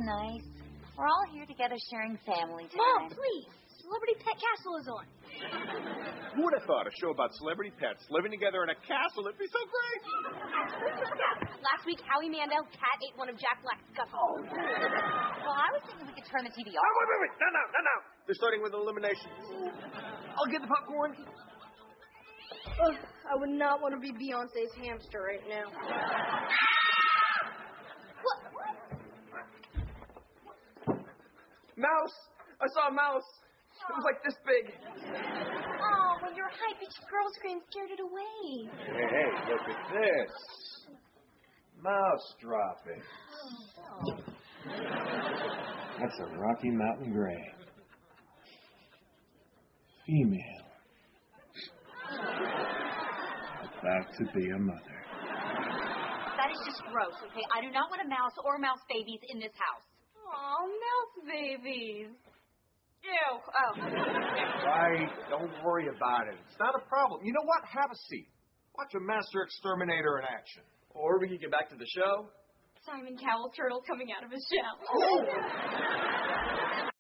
nice. We're all here together sharing family time. Mom, please. Celebrity Pet Castle is on. Who would have thought a show about celebrity pets living together in a castle? It'd be so great. Last week, Howie Mandel's cat ate one of Jack Black's scuffles. Well, I was thinking we could turn the TV off. Wait. No. They're starting with eliminations. I'll get the popcorn. I would not want to be Beyonce's hamster right now. Mouse! I saw a mouse. It was like this big. Oh, when you're high-pitched girl scream scared it away. Hey, look at this. Mouse dropping. That's a Rocky Mountain Gray. Female. Back to be a mother. That is just gross, okay? I do not want a mouse or mouse babies in this house. Aw, mouse babies. Ew. Oh. Right, don't worry about it. It's not a problem. You know what? Have a seat. Watch a master exterminator in action. Or we can get back to the show. Simon Cowell's turtle coming out of his shell. Oh!